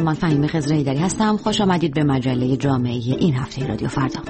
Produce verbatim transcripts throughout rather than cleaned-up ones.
من فهیمه خضره‌ایدری هستم. خوش آمدید به مجله جامعه این هفته رادیو فردا.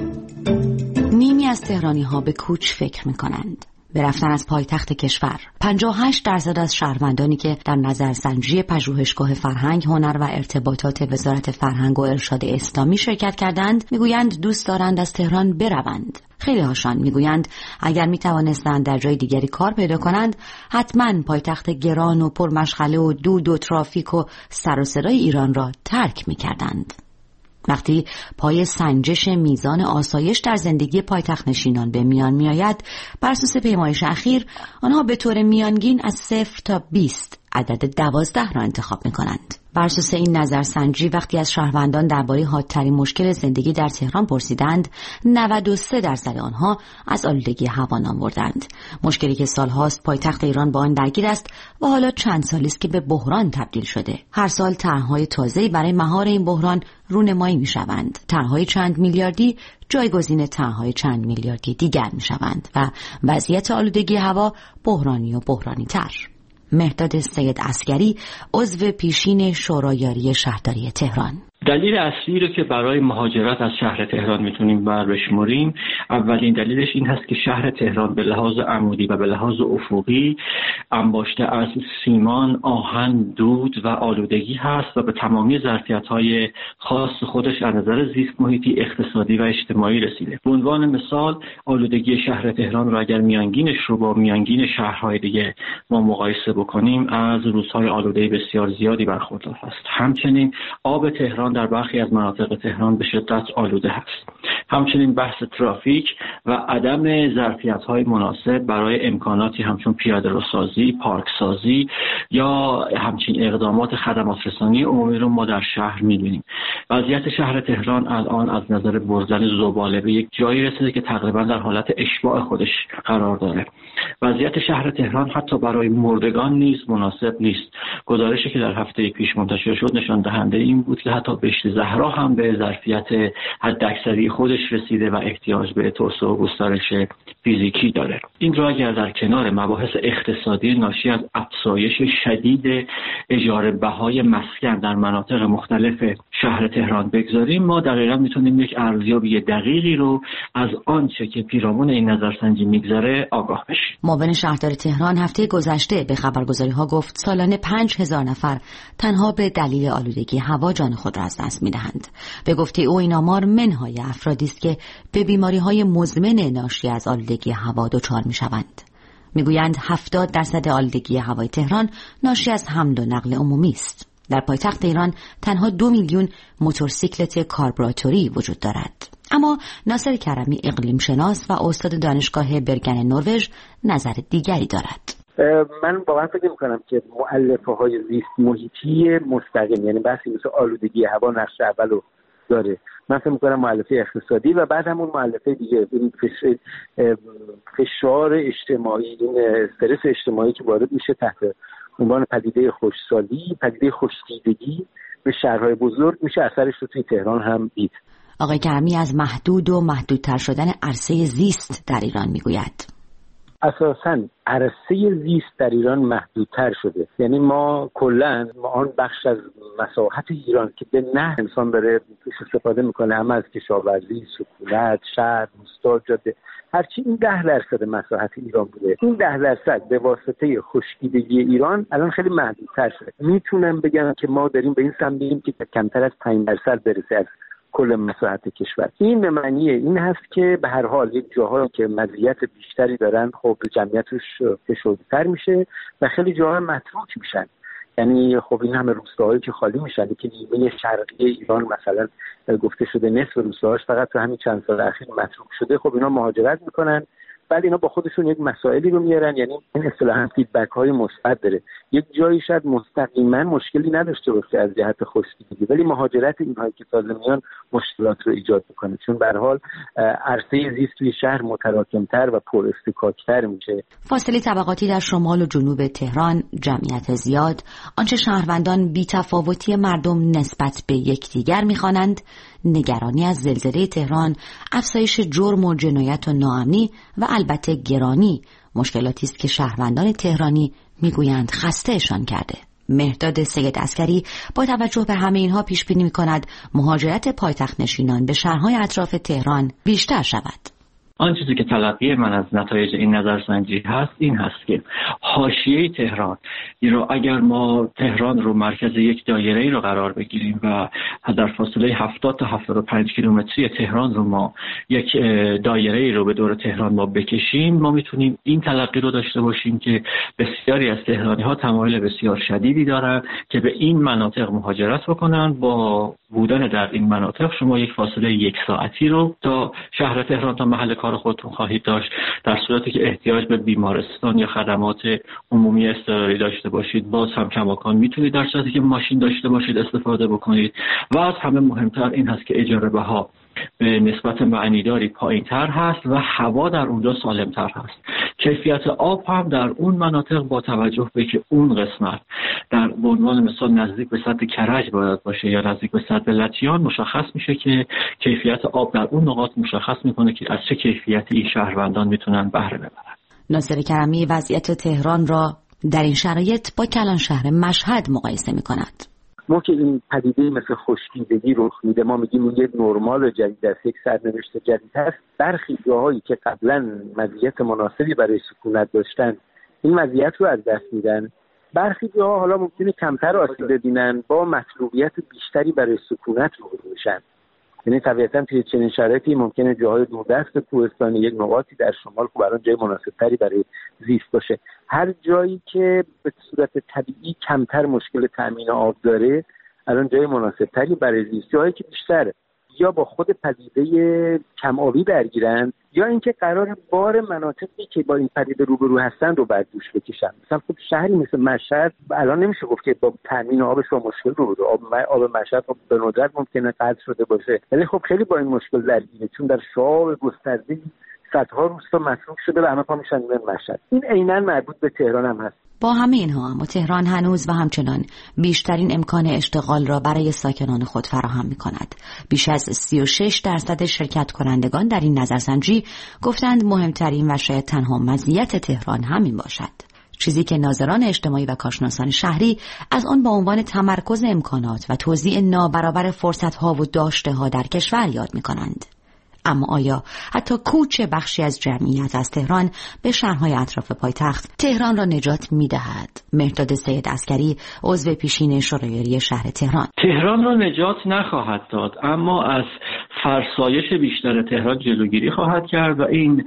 نیمی از تهرانی ها به کوچ فکر می کنند، به رفتن از پایتخت کشور. پنجاه و هشت درصد از شهروندانی که در نظرسنجی پژوهشگاه فرهنگ، هنر و ارتباطات وزارت فرهنگ و ارشاد اسلامی شرکت کردند میگویند دوست دارند از تهران بروند. خیلی هاشان میگویند اگر میتوانستند در جای دیگری کار پیدا کنند حتما پایتخت گران و پرمشغله و دود و ترافیک و سر و صدای ایران را ترک میکردند. وقتی پای سنجش میزان آسایش در زندگی پایتخت نشینان به میان می آید، بر اساس پیمایش اخیر آنها به طور میانگین از صفر تا بیست عدد دوازده را انتخاب می کنند. بر اساس این نظرسنجی وقتی از شهروندان درباره حادترین مشکل زندگی در تهران پرسیدند، نود و سه درصد آنها از آلودگی هوا نام بردند. مشکلی که سالهاست پایتخت ایران با آن درگیر است و حالا چند سالی است که به بحران تبدیل شده. هر سال طرح‌های تازه‌ای برای مهار این بحران رونمایی می‌شوند. طرح‌های چند میلیاردی جایگزین طرح‌های چند میلیاردی دیگر می‌شوند و وضعیت آلودگی هوا بحرانی و بحرانی‌تر. مهداد سید عسگری، عضو پیشین شورای یاری شهرداری تهران: دلیل اصلی رو که برای مهاجرت از شهر تهران میتونیم بر بشمریم، اولین دلیلش این هست که شهر تهران به لحاظ عمودی و به لحاظ افقی انباشته از سیمان، آهن، دود و آلودگی هست و به تمامی ظرفیت‌های خاص خودش از نظر زیست محیطی، اقتصادی و اجتماعی رسیده. به عنوان مثال آلودگی شهر تهران رو اگر میانگینش رو با میانگین شهرهای دیگه ما مقایسه بکنیم، از روزهای آلوده بسیار زیادی برخوردار هست. همچنین آب تهران در برخی از مناطق تهران به شدت آلوده هست. همچنین بحث ترافیک و عدم ظرفیت‌های مناسب برای امکاناتی همچون پیاده‌روسازی، پارکسازی یا همچین اقدامات خدمات رسانی عمومی رو ما در شهر می‌بینیم. وضعیت شهر تهران الان از نظر بردن زباله به یک جایی رسیده که تقریبا در حالت اشباع خودش قرار داره. وضعیت شهر تهران حتی برای مردگان نیز مناسب نیست. گزارشی که در هفته پیش منتشر شد نشان دهنده این بود که حتی بهشت زهرا هم به ظرفیت حداکثری خودش رسیده و احتیاج به توسعه و گسترش فیزیکی داره. این را اگر در کنار مباحث اقتصادی ناشی از افزایش شدید اجاره بهای مسکن در مناطق مختلف شهر تهران بگذاریم، ما دقیقاً میتونیم یک ارزیابی دقیقی رو از آنچه که پیرامون این نظرسنجی میگذره آگاه بشیم. معاون شهردار تهران هفته گذشته به خبرگزاری‌ها گفت سالانه پنج هزار نفر تنها به دلیل آلودگی هوا جان خود را از دست می‌دهند. به گفته او این آمار منهای افرادی است که به بیماری‌های مزمن ناشی از آلودگی هوا دچار می‌شوند. می‌گویند هفتاد درصد آلودگی هوای تهران ناشی از حمل و نقل عمومی است. در پایتخت ایران تنها دو میلیون موتورسیکلت کاربراتوری وجود دارد. اما ناصر کرمی، اقلیم شناس و استاد دانشگاه برگن نروژ، نظر دیگری دارد. من واقعا فکر می‌کنم که مؤلفه‌های زیست محیطی مستقیم، یعنی بحثی مثل آلودگی هوا، نقش اولو داره. من فکر می‌کنم مؤلفه اقتصادی و بعد همون مؤلفه دیگه، این فشار اجتماعی، این استرس اجتماعی که وارد میشه تحت عنوان پدیده خشکسالی، پدیده خشکیدگی به شهرهای بزرگ میشه اثرش رو توی تهران هم دید. آقای کرمی از محدود و محدودتر شدن عرصه زیست در ایران میگوید. اساساً عرصه زیست در ایران محدودتر شده. یعنی ما کلاً ما آن بخش از مساحت ایران که به نه انسان داره توش استفاده میکنه، هم از کشاورزی، سکونت، شهر، روستا، جاده، هرچی این ده درصد مساحت ایران بوده، این ده درصد به واسطه خشکیدگی ایران الان خیلی محدودتر شده. میتونم بگم که ما داریم به این سمت میریم که کمتر از پنج درصد برسه از کل مساحت کشور. این به معنی این هست که به هر حال یک جاهایی که مزیت بیشتری دارن خب جمعیتش فشرده‌تر میشه و خیلی جاها متروک میشن. یعنی خب این همه روستاهایی که خالی میشن که نیمه شرقی ایران مثلا گفته شده نصف روستاهاش فقط تو همین چند سال اخیر متروک شده، خب اینا مهاجرت میکنن. بعد اینا با خودشون یک مسائلی رو میارن، یعنی این اصطلاحاً فیدبک های مثبت داره. یک جایی شاید مستقیما مشکلی نداشته باشه از جهت خشکیدگی، ولی مهاجرت اینهایی که تازه میان مشکلات رو ایجاد میکنه، چون به هر حال عرصه زیست توی شهر متراکمتر و پر اصطکاک‌تر میشه. فاصله طبقاتی در شمال و جنوب تهران، جمعیت زیاد، آنچه شهروندان بی‌تفاوتی مردم نسبت به یکدیگر میخوانند، نگرانی از زلزله تهران، افزایش جرم و جنایت و ناامنی و البته گرانی، مشکلاتی است که شهروندان تهرانی میگویند خستهشان کرده. مهرداد سید عسکری با توجه به همه اینها پیش بینی می‌کند مهاجرت پایتخت نشینان به شهرهای اطراف تهران بیشتر شود. آن چیزی که تلقی من از نتایج این نظرسنجی هست این هست که حاشیه تهران رو اگر ما تهران رو مرکز یک دایره‌ای رو قرار بگیریم و در فاصله هفتاد تا هفتاد و پنج کیلومتری تهران رو ما یک دایره‌ای رو به دور تهران ما بکشیم، ما میتونیم این تلقی رو داشته باشیم که بسیاری از تهرانی‌ها تمایل بسیار شدیدی دارن که به این مناطق مهاجرت بکنن. با بودن در این مناطق شما یک فاصله یک ساعتی رو تا شهر تهران تا محل کار خودتون خواهید داشت، در صورتی که احتیاج به بیمارستان یا خدمات عمومی اضطراری داشته باشید باز هم کماکان میتونید در صورتی که ماشین داشته باشید استفاده بکنید. و از همه مهمتر این هست که اجاره بها به نسبت معنیداری پایین‌تر هست و هوا در اونجا سالم‌تر هست. کیفیت آب هم در اون مناطق با توجه به که اون قسمت در به عنوان مثال نزدیک به سد کرج باید باشه یا نزدیک به سد لطیان، مشخص میشه که کیفیت آب در اون نقاط مشخص میکنه که از چه کیفیتی این شهروندان میتونن بهره ببرن. ناصر کرمی وضعیت تهران را در این شرایط با کلان شهر مشهد مقایسه میکند. ما که این پدیده مثل خشکیدگی رخ میده، ما میگیم اون یک نرمال جدید است، یک سرنوشت جدید هست. برخی جاهایی که قبلا مزیت مناسبی برای سکونت داشتن این مزیت رو از دست میدن. برخی جاها حالا ممکنه کمتر آسیب ببینن، با مطلوبیت بیشتری برای سکونت روبرو میشن. یعنی طبیعتاً توی چنین شرایطی ممکنه جاهای دوردست کوهستانی یک نقاطی در شمال خب الان جای مناسبتری برای زیست باشه. هر جایی که به صورت طبیعی کمتر مشکل تامین آب داره الان جای مناسبتری برای زیست. جایی که بیشتر یا با خود پدیده کم آبی درگیرن یا اینکه قرار بار مناطقی که با این پدیده روبرو هستن رو بر دوش بکشن. مثلا خب شهری مثل مشهد الان نمیشه گفت که با تامین آبش با مشکل روبرو. آب آب مشهد خب به ندرت ممکنه قطع شده باشه، ولی خب خیلی با این مشکل درگیره، چون در شعاب گسترده صدها روستا مصروف شده و همه پا میشن به مشهد. این عیناً مربوط به تهران هم هست. با همه اینها اما تهران هنوز و همچنان بیشترین امکان اشتغال را برای ساکنان خود فراهم می کند. بیش از سی و شش درصد شرکت کنندگان در این نظرسنجی گفتند مهمترین و شاید تنها مزیت تهران همین باشد. چیزی که ناظران اجتماعی و کارشناسان شهری از آن با عنوان تمرکز امکانات و توزیع نابرابر فرصت‌ها و داشته‌ها در کشور یاد می کنند. اما آیا حتی کوچ بخشی از جمعیت از تهران به شهرهای اطراف پایتخت تهران را نجات می‌دهد؟ مهرداد سید عسکری عضو پیشین شورای شهر تهران: تهران را نجات نخواهد داد، اما از فرسایش بیشتر تهران جلوگیری خواهد کرد و این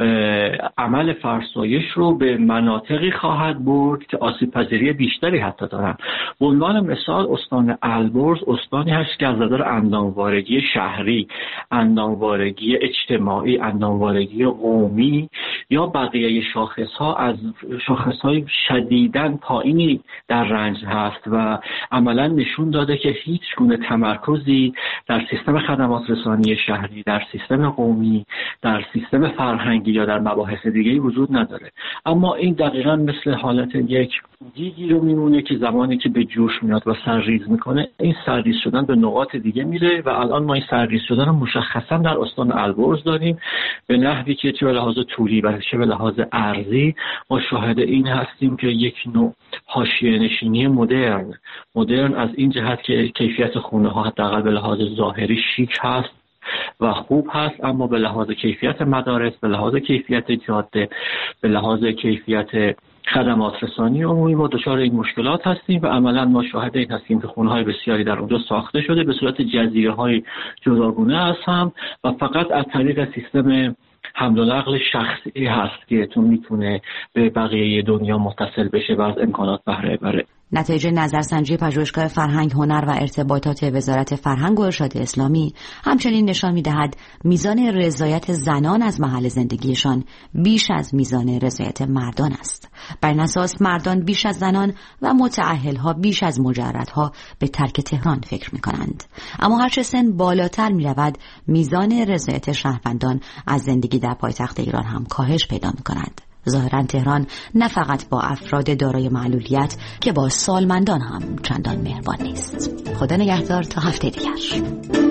عمل فرسایش رو به مناطقی خواهد برد که آسیب پذیری بیشتری حتی دارن. به عنوان مثال استان البرز استانی هست که از نظر انداموارگی شهری، انداموارگی اجتماعی، انداموارگی قومی یا بقیه شاخص‌ها از شاخص‌های شدیداً پایینی در رنج هست و عملاً نشون داده که هیچ گونه تمرکزی در سیستم خدمات رسانی شهری، در سیستم قومی، در سیستم فرهنگی یا در مباحث دیگه‌ای وجود نداره. اما این دقیقاً مثل حالت یک دیگی رو میمونه که زمانی که به جوش میاد و سرریز میکنه، این سرریز شدن به نقاط دیگه میره و الان ما این سرریز شدن رو مشخصاً در استان البرز داریم به نحوی که چه به لحاظ طولی و چه به لحاظ ارضی ما شاهد این هستیم که یک نوع حاشیه نشینی مدرن مدرن از این جهت که کیفیت خونه ها حداقل به لحاظ ظاهری شیک هست و خوب هست، اما به لحاظ کیفیت مدارس، به لحاظ کیفیت جاده، به لحاظ کیفیت خدمات رسانی عمومی ما دچار این مشکلات هستیم و عملا ما شاهد این هستیم که خونه‌های بسیاری در اونجا ساخته شده به صورت جزیره‌های جداگانه است هم و فقط از طریق سیستم حمل و نقل شخصی هست که تو میتونه به بقیه دنیا متصل بشه و از امکانات بهره ببره. نتایج نظرسنجی پژوهشگاه فرهنگ، هنر و ارتباطات وزارت فرهنگ و ارشاد اسلامی همچنین نشان می‌دهد میزان رضایت زنان از محل زندگیشان بیش از میزان رضایت مردان است. بر این اساس مردان بیش از زنان و متأهل‌ها بیش از مجردها به ترک تهران فکر می‌کنند. اما هرچه سن بالاتر می‌رود میزان رضایت شهروندان از زندگی در پایتخت ایران هم کاهش پیدا می‌کند. ظاهراً تهران نه فقط با افراد دارای معلولیت که با سالمندان هم چندان مهربان نیست. خدا نگهدار تا هفته دیگر.